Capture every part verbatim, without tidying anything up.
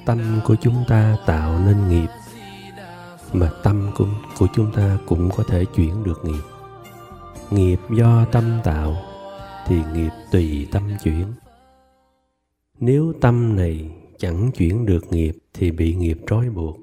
Tâm của chúng ta tạo nên nghiệp, mà tâm của, của chúng ta cũng có thể chuyển được nghiệp. Nghiệp do tâm tạo thì nghiệp tùy tâm chuyển. Nếu tâm này chẳng chuyển được nghiệp thì bị nghiệp trói buộc.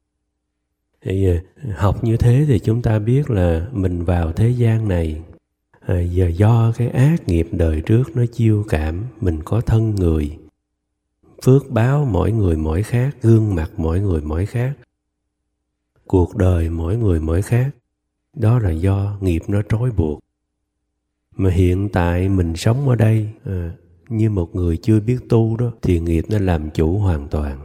Thì học như thế thì chúng ta biết là mình vào thế gian này, à, giờ do cái ác nghiệp đời trước nó chiêu cảm, mình có thân người. Phước báo mỗi người mỗi khác, gương mặt mỗi người mỗi khác, cuộc đời mỗi người mỗi khác. Đó là do nghiệp nó trói buộc. Mà hiện tại mình sống ở đây à, như một người chưa biết tu đó, thì nghiệp nó làm chủ hoàn toàn.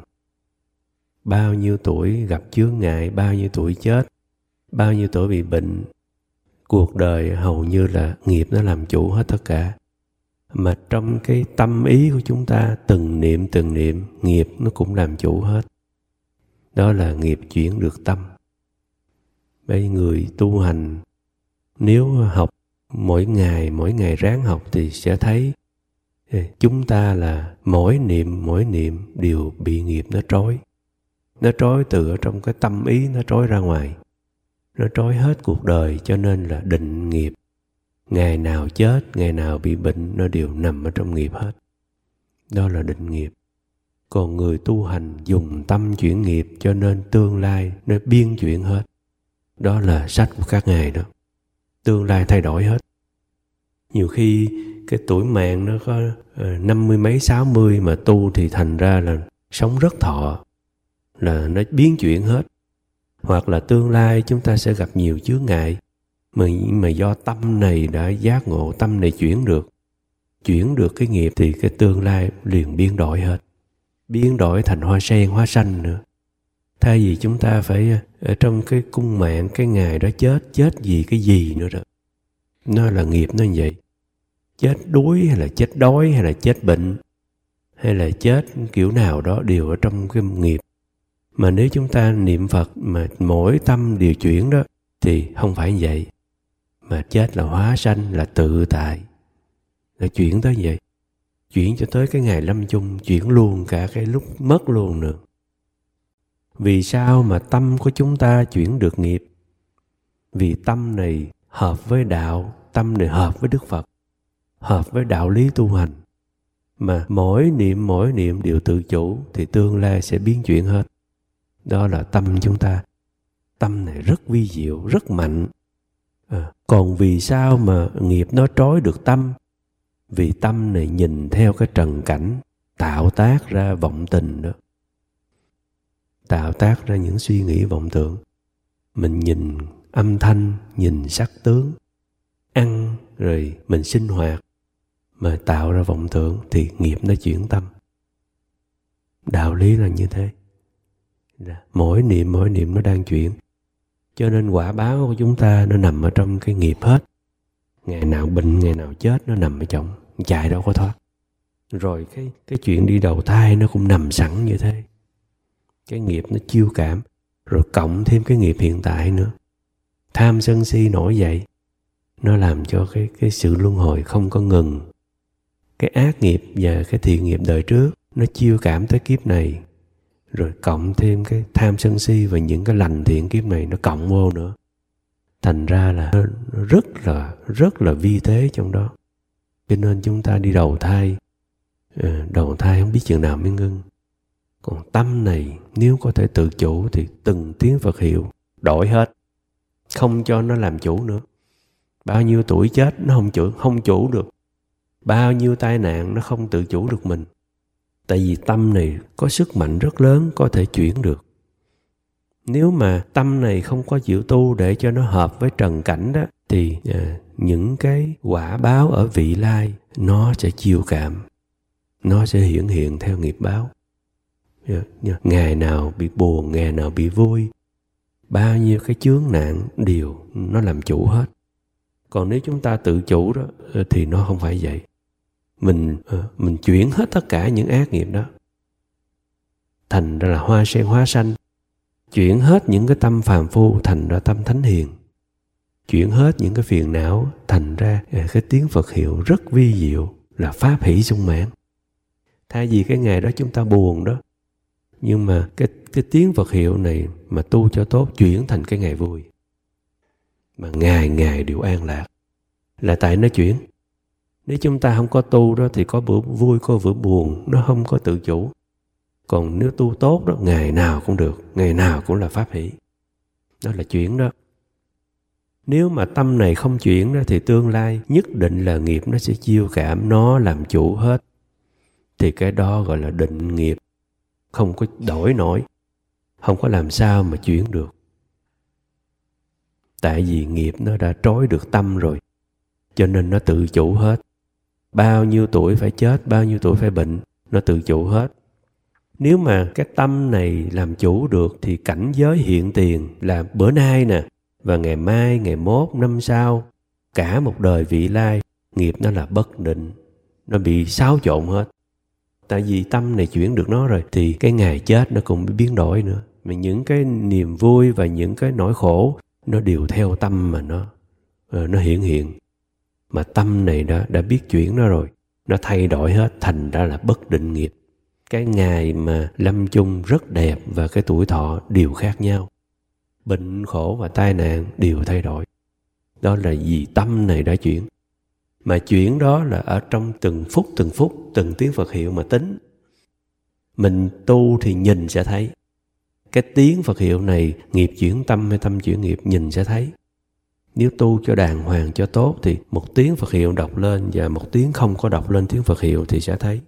Bao nhiêu tuổi gặp chướng ngại, bao nhiêu tuổi chết, bao nhiêu tuổi bị bệnh. Cuộc đời hầu như là nghiệp nó làm chủ hết tất cả. Mà trong cái tâm ý của chúng ta, từng niệm từng niệm, nghiệp nó cũng làm chủ hết. Đó là nghiệp chuyển được tâm. Bây người tu hành, nếu học mỗi ngày, mỗi ngày ráng học thì sẽ thấy chúng ta là mỗi niệm, mỗi niệm đều bị nghiệp nó trói. Nó trói từ ở trong cái tâm ý, nó trói ra ngoài. Nó trói hết cuộc đời, cho nên là định nghiệp. Ngày nào chết, ngày nào bị bệnh, nó đều nằm ở trong nghiệp hết. Đó là định nghiệp. Còn người tu hành dùng tâm chuyển nghiệp, cho nên tương lai nó biên chuyển hết. Đó là sách của các ngài đó. Tương lai thay đổi hết. Nhiều khi cái tuổi mạng nó có năm mươi mấy, sáu mươi mà tu thì thành ra là sống rất thọ. Là nó biến chuyển hết. Hoặc là tương lai chúng ta sẽ gặp nhiều chướng ngại. Mà, mà do tâm này đã giác ngộ, tâm này chuyển được. Chuyển được cái nghiệp thì cái tương lai liền biến đổi hết. Biến đổi thành hoa sen, hoa xanh nữa. Thay vì chúng ta phải ở trong cái cung mạng, cái ngày đó chết, chết gì cái gì nữa đó. Nó là nghiệp nó như vậy. Chết đuối hay là chết đói hay là chết bệnh hay là chết kiểu nào đó đều ở trong cái nghiệp. Mà nếu chúng ta niệm Phật mà mỗi tâm điều chuyển đó thì không phải như vậy. Mà chết là hóa sanh, là tự tại. Là chuyển tới vậy. Chuyển cho tới cái ngày lâm chung, chuyển luôn cả cái lúc mất luôn nữa. Vì sao mà tâm của chúng ta chuyển được nghiệp? Vì tâm này hợp với đạo, tâm này hợp với Đức Phật, hợp với đạo lý tu hành. Mà mỗi niệm mỗi niệm đều tự chủ thì tương lai sẽ biến chuyển hết. Đó là tâm chúng ta. Tâm này rất vi diệu, rất mạnh. À, còn vì sao mà nghiệp nó trói được tâm? Vì tâm này nhìn theo cái trần cảnh, tạo tác ra vọng tình đó. Tạo tác ra những suy nghĩ vọng tưởng. Mình nhìn âm thanh, nhìn sắc tướng, ăn rồi mình sinh hoạt mà tạo ra vọng tưởng thì nghiệp nó chuyển tâm. Đạo lý là như thế. Mỗi niệm mỗi niệm nó đang chuyển. Cho nên quả báo của chúng ta nó nằm ở trong cái nghiệp hết. Ngày nào bệnh, ngày nào chết nó nằm ở trong, chạy đâu có thoát. Rồi cái, cái chuyện đi đầu thai nó cũng nằm sẵn như thế. Cái nghiệp nó chiêu cảm. Rồi cộng thêm cái nghiệp hiện tại nữa. Tham sân si nổi dậy. Nó làm cho cái, cái sự luân hồi không có ngừng. Cái ác nghiệp và cái thiện nghiệp đời trước nó chiêu cảm tới kiếp này. Rồi cộng thêm cái tham sân si và những cái lành thiện kiếp này nó cộng vô nữa. Thành ra là nó rất là rất là vi tế trong đó. Cho nên chúng ta đi đầu thai, đầu thai không biết chừng nào mới ngưng. Còn tâm này nếu có thể tự chủ thì từng tiếng Phật hiệu đổi hết. Không cho nó làm chủ nữa. Bao nhiêu tuổi chết nó không chủ, không chủ được. Bao nhiêu tai nạn nó không tự chủ được mình. Tại vì tâm này có sức mạnh rất lớn, có thể chuyển được. Nếu mà tâm này không có chịu tu để cho nó hợp với trần cảnh đó, thì à, những cái quả báo ở vị lai nó sẽ chiêu cảm. Nó sẽ hiển hiện theo nghiệp báo. Yeah, yeah. Ngày nào bị buồn, ngày nào bị vui. Bao nhiêu cái chướng nạn đều nó làm chủ hết. Còn nếu chúng ta tự chủ đó thì nó không phải vậy. Mình, mình chuyển hết tất cả những ác nghiệp đó. Thành ra là hoa sen hóa xanh. Chuyển hết những cái tâm phàm phu thành ra tâm thánh hiền. Chuyển hết những cái phiền não thành ra cái tiếng Phật hiệu rất vi diệu là pháp hỷ sung mãn. Thay vì cái ngày đó chúng ta buồn đó, Nhưng mà cái, cái tiếng Phật hiệu này mà tu cho tốt chuyển thành cái ngày vui. Mà ngày ngày đều an lạc. Là tại nó chuyển. Nếu chúng ta không có tu đó thì có bữa vui, có bữa buồn, nó không có tự chủ. Còn nếu tu tốt đó, ngày nào cũng được, ngày nào cũng là pháp hỷ. Đó là chuyển đó. Nếu mà tâm này không chuyển đó thì tương lai nhất định là nghiệp nó sẽ chiêu cảm, nó làm chủ hết. Thì cái đó gọi là định nghiệp, không có đổi nổi, không có làm sao mà chuyển được. Tại vì nghiệp nó đã trói được tâm rồi, cho nên nó tự chủ hết. Bao nhiêu tuổi phải chết, bao nhiêu tuổi phải bệnh, nó tự chủ hết. Nếu mà cái tâm này làm chủ được thì cảnh giới hiện tiền là bữa nay nè, và ngày mai, ngày mốt, năm sau, cả một đời vị lai, nghiệp nó là bất định, nó bị xáo trộn hết. Tại vì tâm này chuyển được nó rồi thì cái ngày chết nó cũng biến đổi nữa. Mà những cái niềm vui và những cái nỗi khổ nó đều theo tâm mà nó nó hiện hiện. Mà tâm này đã, đã biết chuyển nó rồi, nó thay đổi hết, thành ra là bất định nghiệp. Cái ngày mà lâm chung rất đẹp và cái tuổi thọ đều khác nhau. Bệnh khổ và tai nạn đều thay đổi. Đó là vì tâm này đã chuyển. Mà chuyển đó là ở trong từng phút từng phút, từng tiếng Phật hiệu mà tính. Mình tu thì nhìn sẽ thấy. Cái tiếng Phật hiệu này nghiệp chuyển tâm hay tâm chuyển nghiệp nhìn sẽ thấy. Nếu tu cho đàng hoàng cho tốt thì một tiếng Phật hiệu đọc lên và một tiếng không có đọc lên tiếng Phật hiệu thì sẽ thấy.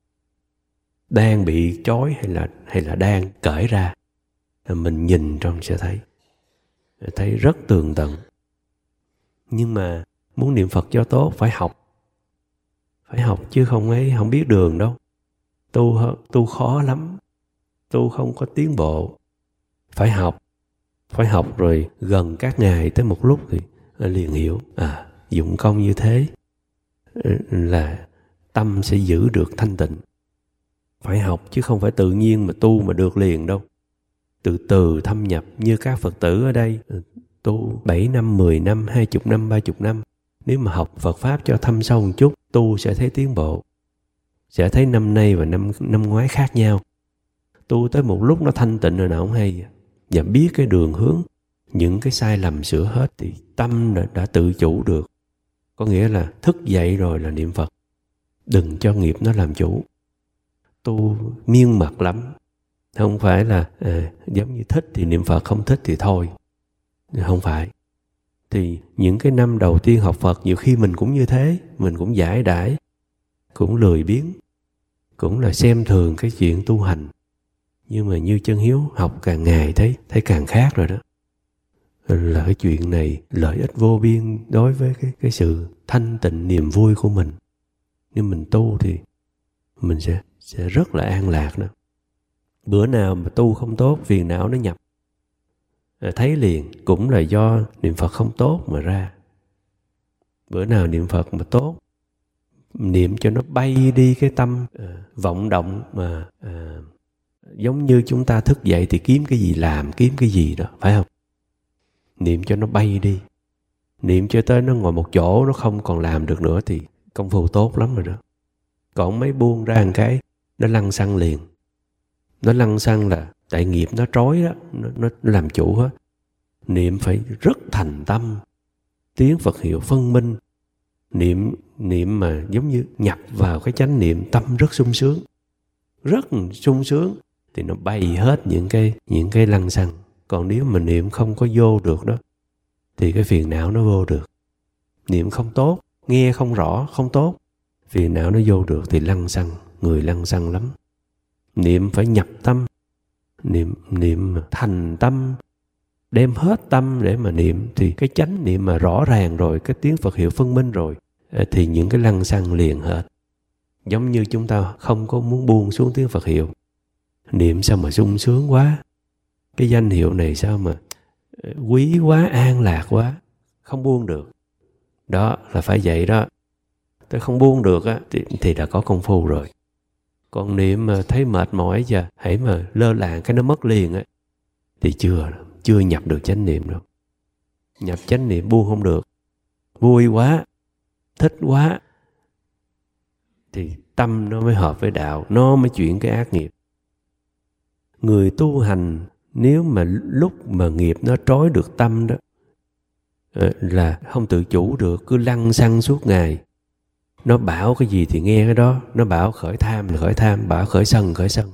Đang bị trói hay là, hay là đang cởi ra. Mình nhìn trong sẽ thấy. Thấy rất tường tận. Nhưng mà muốn niệm Phật cho tốt phải học. Phải học chứ không ấy không biết đường đâu. Tu, tu khó lắm. Tu không có tiến bộ. Phải học. Phải học rồi gần các ngày tới một lúc thì liền hiểu. À, dụng công như thế là tâm sẽ giữ được thanh tịnh. Phải học chứ không phải tự nhiên mà tu mà được liền đâu. Từ từ thâm nhập như các Phật tử ở đây. Tu bảy năm, mười năm, hai mươi năm, ba mươi năm. Nếu mà học Phật Pháp cho thâm sâu một chút, tu sẽ thấy tiến bộ. Sẽ thấy năm nay và năm, năm ngoái khác nhau. Tu tới một lúc nó thanh tịnh rồi nào không hay. Và biết cái đường hướng, những cái sai lầm sửa hết thì tâm đã, đã tự chủ được. Có nghĩa là thức dậy rồi là niệm Phật. Đừng cho nghiệp nó làm chủ. Tu miên mật lắm. Không phải là à, giống như thích thì niệm Phật, không thích thì thôi. Không phải. Thì những cái năm đầu tiên học Phật nhiều khi mình cũng như thế. Mình cũng giải đãi, cũng lười biếng, cũng là xem thường cái chuyện tu hành. Nhưng mà như Chân Hiếu học càng ngày thấy, thấy càng khác rồi đó. Là cái chuyện này lợi ích vô biên đối với cái, cái sự thanh tịnh niềm vui của mình. Nếu mình tu thì mình sẽ, sẽ rất là an lạc đó. Bữa nào mà tu không tốt, phiền não nó nhập. Thấy liền cũng là do niệm Phật không tốt mà ra. Bữa nào niệm Phật mà tốt, niệm cho nó bay đi cái tâm à, vọng động mà à, giống như chúng ta thức dậy thì kiếm cái gì làm, kiếm cái gì đó, phải không? Niệm cho nó bay đi. Niệm cho tới nó ngồi một chỗ, nó không còn làm được nữa thì công phu tốt lắm rồi đó. Còn mấy buông ra một cái, nó lăn xăng liền. Nó lăn xăng là tại nghiệp nó trói đó, nó, nó làm chủ hết. Niệm phải rất thành tâm. Tiếng Phật hiệu phân minh. Niệm, niệm mà giống như nhập vào cái chánh niệm, tâm rất sung sướng. Rất sung sướng. Thì nó bay hết những cái, những cái lăng xăng. Còn nếu mà niệm không có vô được đó, thì cái phiền não nó vô được. Niệm không tốt, nghe không rõ, không tốt, phiền não nó vô được thì lăng xăng, người lăng xăng lắm. Niệm phải nhập tâm, niệm, niệm thành tâm, đem hết tâm để mà niệm. Thì cái chánh niệm mà rõ ràng rồi, cái tiếng Phật hiệu phân minh rồi, thì những cái lăng xăng liền hết. Giống như chúng ta không có muốn buông xuống tiếng Phật hiệu. Niệm sao mà sung sướng quá, cái danh hiệu này sao mà quý quá, an lạc quá, không buông được. Đó là phải vậy đó. Tôi không buông được á, thì, thì đã có công phu rồi. Còn niệm mà thấy mệt mỏi giờ, hãy mà lơ là cái nó mất liền á, thì chưa, chưa nhập được chánh niệm đâu. Nhập chánh niệm buông không được. Vui quá, thích quá, thì tâm nó mới hợp với đạo, nó mới chuyển cái ác nghiệp. Người tu hành nếu mà lúc mà nghiệp nó trói được tâm đó, là không tự chủ được, cứ lăng xăng suốt ngày. Nó bảo cái gì thì nghe cái đó. Nó bảo khởi tham là khởi tham, bảo khởi sân khởi sân.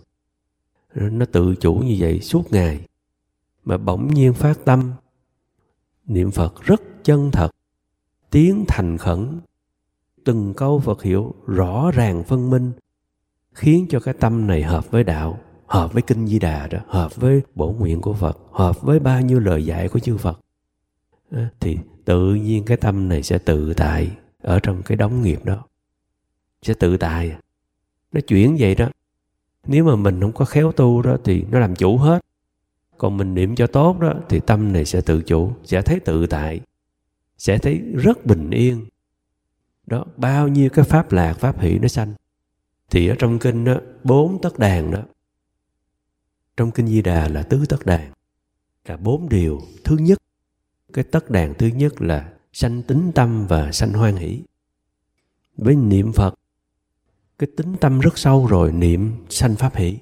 Nó tự chủ như vậy suốt ngày. Mà bỗng nhiên phát tâm niệm Phật rất chân thật, tiếng thành khẩn, từng câu Phật hiệu rõ ràng phân minh, khiến cho cái tâm này hợp với đạo, hợp với Kinh Di Đà đó, hợp với bổn nguyện của Phật, hợp với bao nhiêu lời dạy của chư Phật, thì tự nhiên cái tâm này sẽ tự tại ở trong cái đống nghiệp đó. Sẽ tự tại. Nó chuyển vậy đó. Nếu mà mình không có khéo tu đó thì nó làm chủ hết. Còn mình niệm cho tốt đó thì tâm này sẽ tự chủ, sẽ thấy tự tại, sẽ thấy rất bình yên. Đó, bao nhiêu cái pháp lạc, pháp hỷ nó sanh. Thì ở trong kinh đó, bốn tất đàn đó. Trong Kinh Di Đà là tứ tất đàn, là bốn điều. Thứ nhất, cái tất đàn thứ nhất là sanh tín tâm và sanh hoan hỷ. Với niệm Phật, cái tín tâm rất sâu rồi, niệm sanh pháp hỷ,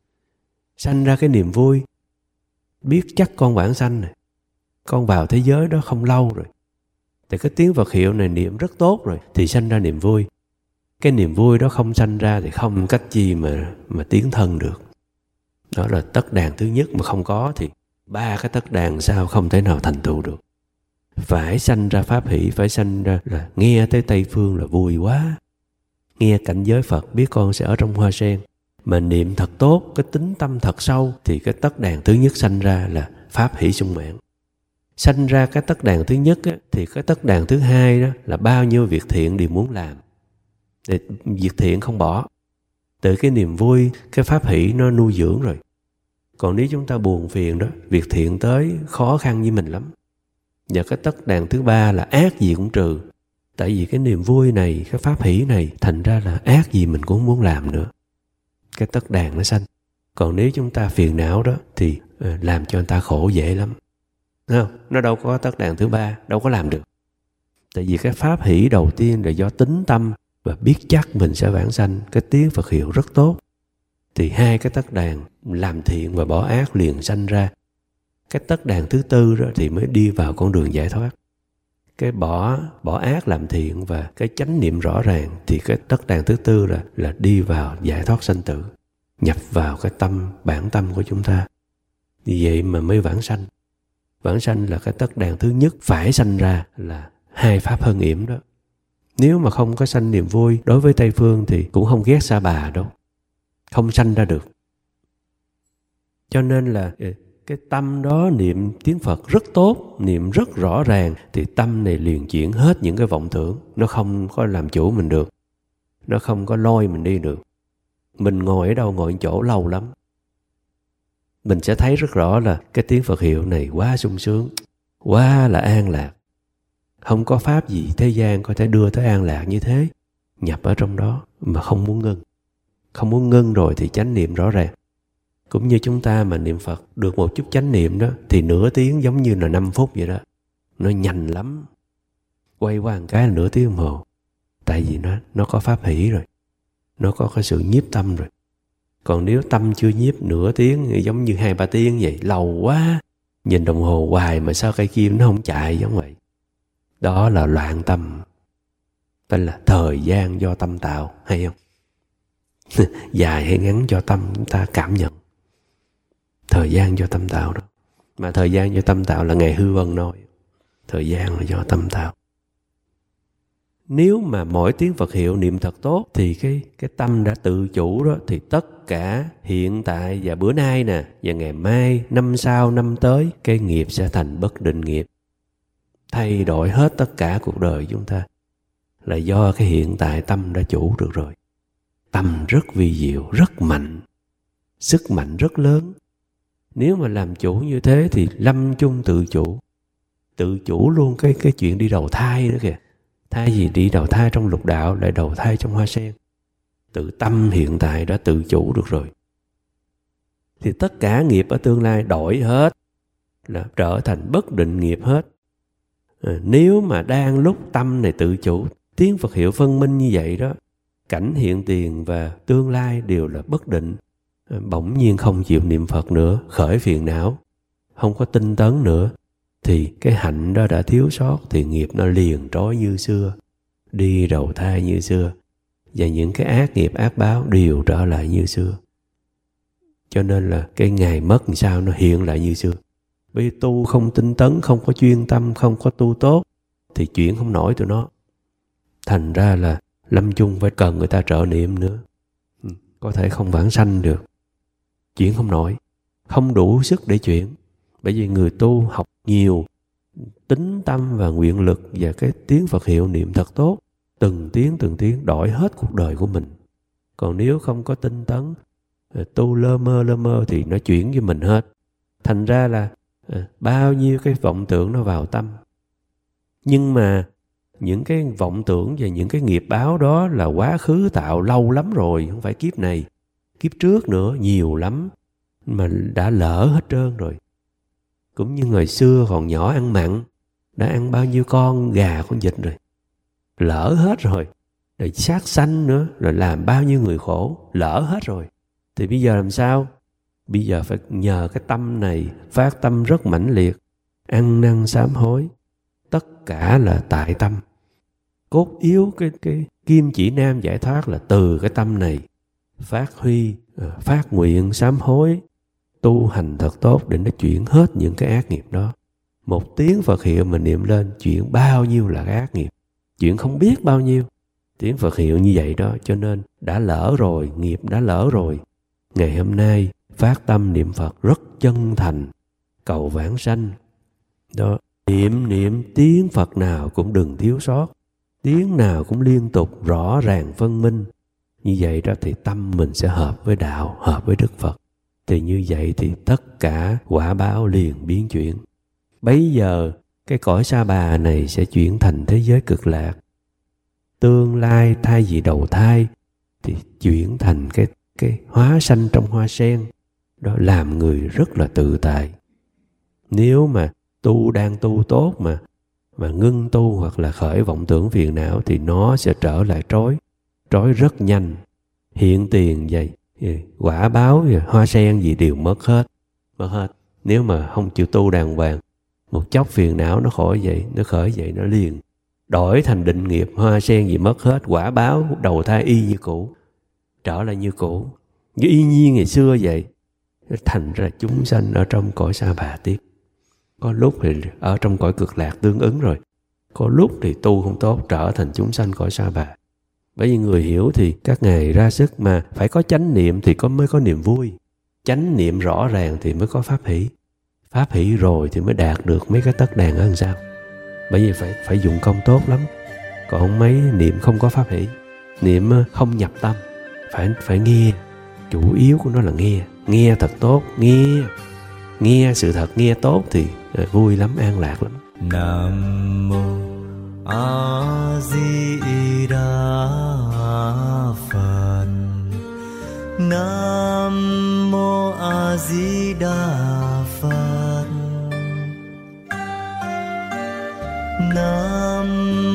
sanh ra cái niềm vui. Biết chắc con vãng sanh này, con vào thế giới đó không lâu rồi, thì cái tiếng Phật hiệu này niệm rất tốt rồi, thì sanh ra niềm vui. Cái niềm vui đó không sanh ra thì không cách chi mà, mà tiến thân được. Đó là tất đàn thứ nhất, mà không có thì ba cái tất đàn sao không thể nào thành tựu được. Phải sanh ra pháp hỷ, phải sanh ra là nghe tới Tây Phương là vui quá. Nghe cảnh giới Phật biết con sẽ ở trong hoa sen. Mà niệm thật tốt, cái tính tâm thật sâu, thì cái tất đàn thứ nhất sanh ra là pháp hỷ sung mãn. Sanh ra cái tất đàn thứ nhất á, thì cái tất đàn thứ hai đó là bao nhiêu việc thiện đều muốn làm. Để việc thiện không bỏ. Từ cái niềm vui, cái pháp hỷ nó nuôi dưỡng rồi. Còn nếu chúng ta buồn phiền đó, việc thiện tới khó khăn với mình lắm. Và cái tất đàn thứ ba là ác gì cũng trừ. Tại vì cái niềm vui này, cái pháp hỷ này, thành ra là ác gì mình cũng muốn làm nữa. Cái tất đàn nó sanh. Còn nếu chúng ta phiền não đó thì làm cho người ta khổ dễ lắm. Không? Nó đâu có tất đàn thứ ba, đâu có làm được. Tại vì cái pháp hỷ đầu tiên là do tính tâm và biết chắc mình sẽ vãng sanh, cái tiếng Phật hiệu rất tốt. Thì hai cái tất đàn làm thiện và bỏ ác liền sanh ra. Cái tất đàn thứ tư đó thì mới đi vào con đường giải thoát. Cái bỏ bỏ ác làm thiện và cái chánh niệm rõ ràng, thì cái tất đàn thứ tư là là đi vào giải thoát sanh tử, nhập vào cái tâm bản tâm của chúng ta. Vì vậy mà mới vãng sanh. Vãng sanh là cái tất đàn thứ nhất phải sanh ra là hai pháp hơn yểm đó. Nếu mà không có sanh niềm vui đối với Tây Phương thì cũng không ghét Sa Bà đâu, không sanh ra được. Cho nên là cái tâm đó niệm tiếng Phật rất tốt, niệm rất rõ ràng, thì tâm này liền chuyển hết những cái vọng tưởng. Nó không có làm chủ mình được, nó không có lôi mình đi được. Mình ngồi ở đâu, ngồi ở chỗ lâu lắm, mình sẽ thấy rất rõ là cái tiếng Phật hiệu này quá sung sướng, quá là an lạc. Không có pháp gì thế gian có thể đưa tới an lạc như thế. Nhập ở trong đó mà không muốn ngưng. Không muốn ngưng rồi thì chánh niệm rõ ràng. Cũng như chúng ta mà niệm Phật được một chút chánh niệm đó, thì nửa tiếng giống như là năm phút vậy đó. Nó nhanh lắm. Quay qua một cái là nửa tiếng đồng hồ. Tại vì nó, nó có pháp hỷ rồi. Nó có cái sự nhiếp tâm rồi. Còn nếu tâm chưa nhiếp nửa tiếng thì giống như hai ba tiếng vậy, lâu quá. Nhìn đồng hồ hoài mà sao cây kim nó không chạy giống vậy. Đó là loạn tâm. Đó là thời gian do tâm tạo, hay không? Dài hay ngắn cho tâm chúng ta cảm nhận. Thời gian do tâm tạo đó. Mà thời gian do tâm tạo là Ngài Hư Vân nói. Thời gian là do tâm tạo. Nếu mà mỗi tiếng Phật hiệu niệm thật tốt thì cái, cái tâm đã tự chủ đó, thì tất cả hiện tại và bữa nay nè, và ngày mai, năm sau, năm tới, cái nghiệp sẽ thành bất định nghiệp. Thay đổi hết tất cả cuộc đời chúng ta là do cái hiện tại tâm đã chủ được rồi. Tâm rất vi diệu, rất mạnh, sức mạnh rất lớn. Nếu mà làm chủ như thế thì lâm chung tự chủ. Tự chủ luôn cái, cái chuyện đi đầu thai nữa kìa. Thay vì đi đầu thai trong lục đạo, lại đầu thai trong hoa sen. Tự tâm hiện tại đã tự chủ được rồi. Thì tất cả nghiệp ở tương lai đổi hết, là trở thành bất định nghiệp hết. À, nếu mà đang lúc tâm này tự chủ, tiếng Phật hiệu phân minh như vậy đó, cảnh hiện tiền và tương lai đều là bất định, bỗng nhiên không chịu niệm Phật nữa, khởi phiền não, không có tinh tấn nữa, thì cái hạnh đó đã thiếu sót, thì nghiệp nó liền trói như xưa, đi đầu thai như xưa, và những cái ác nghiệp ác báo đều trở lại như xưa. Cho nên là cái ngày mất làm sao nó hiện lại như xưa. Bởi vì tu không tinh tấn, không có chuyên tâm, không có tu tốt thì chuyển không nổi tụi nó. Thành ra là lâm chung phải cần người ta trợ niệm nữa, có thể không vãng sanh được, chuyển không nổi, không đủ sức để chuyển. Bởi vì người tu học nhiều, tính tâm và nguyện lực và cái tiếng Phật hiệu niệm thật tốt, từng tiếng từng tiếng đổi hết cuộc đời của mình. Còn nếu không có tinh tấn, tu lơ mơ lơ mơ thì nó chuyển với mình hết. Thành ra là à, bao nhiêu cái vọng tưởng nó vào tâm. Nhưng mà những cái vọng tưởng và những cái nghiệp báo đó là quá khứ tạo lâu lắm rồi, không phải kiếp này, kiếp trước nữa, nhiều lắm, mà đã lỡ hết trơn rồi. Cũng như ngày xưa còn nhỏ ăn mặn, đã ăn bao nhiêu con gà con vịt rồi, lỡ hết rồi. Rồi sát sanh nữa, rồi làm bao nhiêu người khổ, lỡ hết rồi. Thì bây giờ làm sao? Bây giờ phải nhờ cái tâm này, phát tâm rất mãnh liệt, ăn năn sám hối, tất cả là tại tâm. Cốt yếu cái, cái kim chỉ nam giải thoát là từ cái tâm này, phát huy, phát nguyện sám hối, tu hành thật tốt để nó chuyển hết những cái ác nghiệp đó. Một tiếng Phật hiệu mà niệm lên, chuyển bao nhiêu là cái ác nghiệp, chuyển không biết bao nhiêu. Tiếng Phật hiệu như vậy đó, cho nên đã lỡ rồi, nghiệp đã lỡ rồi. Ngày hôm nay phát tâm niệm Phật rất chân thành, cầu vãng sanh. Đó, niệm niệm tiếng Phật nào cũng đừng thiếu sót, tiếng nào cũng liên tục rõ ràng phân minh. Như vậy đó thì tâm mình sẽ hợp với đạo, hợp với Đức Phật. Thì như vậy thì tất cả quả báo liền biến chuyển. Bấy giờ cái cõi Sa Bà này sẽ chuyển thành thế giới cực lạc. Tương lai thay vì đầu thai thì chuyển thành cái, cái hóa sanh trong hoa sen. Đó, làm người rất là tự tại. Nếu mà tu đang tu tốt mà mà ngưng tu hoặc là khởi vọng tưởng phiền não thì nó sẽ trở lại trói, trói rất nhanh. Hiện tiền vậy, quả báo, hoa sen gì đều mất hết, mất hết. Nếu mà không chịu tu đàng hoàng, một chốc phiền não nó khỏi vậy, nó khởi vậy nó liền đổi thành định nghiệp, hoa sen gì mất hết, quả báo đầu thai y như cũ, trở lại như cũ, như y nhiên ngày xưa vậy. Thành ra chúng sanh ở trong cõi Sa Bà tiếp. Có lúc thì ở trong cõi cực lạc tương ứng rồi, có lúc thì tu không tốt trở thành chúng sanh cõi Sa Bà. Bởi vì người hiểu thì các ngài ra sức, mà phải có chánh niệm thì có mới có niềm vui. Chánh niệm rõ ràng thì mới có pháp hỷ. Pháp hỷ rồi thì mới đạt được mấy cái tất đàn ở làm sao. Bởi vì phải phải dụng công tốt lắm. Còn mấy niệm không có pháp hỷ, niệm không nhập tâm, phải phải nghe. Chủ yếu của nó là nghe, nghe thật tốt, nghe nghe sự thật, nghe tốt thì vui lắm, an lạc lắm. Nam mô A Di Đà Phật. Nam mô A Di Đà Phật. Nam